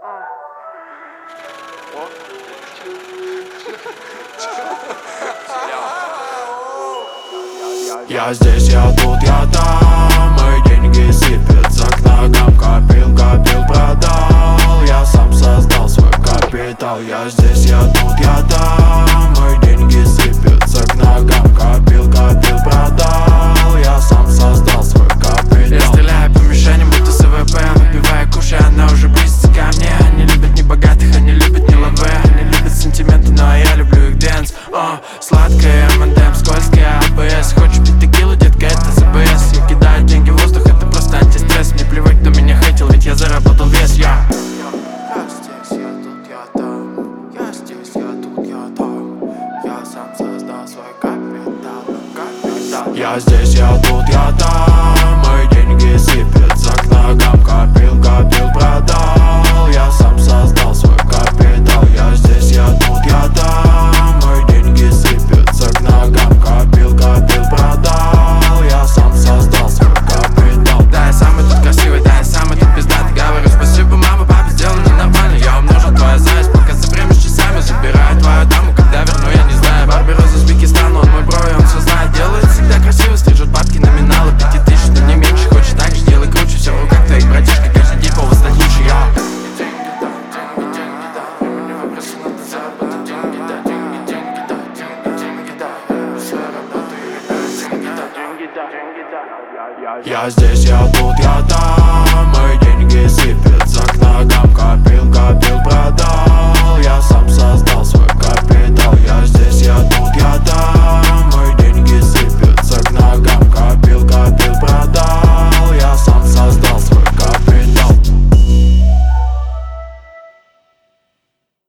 Я здесь, я тут, я там. Мои деньги сыпятся к ногам. Копил, копил, продал. Я сам создал свой капитал. Я здесь, я тут, я там. Мои деньги сыпятся к ногам. Копил, копил, продал. Я сам создал свой капитал. Я стреляю по мишени, будто с АВП. Выпивая, кушай, она уже близится ко мне. Они любят не богатых, они любят не лаве. Они любят сантименты, но я люблю их дэнс. Сладкая M&M, скользкая АБС. Хочешь пить текилу, детка, это ЗБС. Я кидаю деньги в воздух, это просто антистресс. Мне плевать, кто меня хейтил, ведь я заработал вес. Я здесь, я тут, я там. Я здесь, я тут, я там. Я сам создал свой капитал. Я здесь.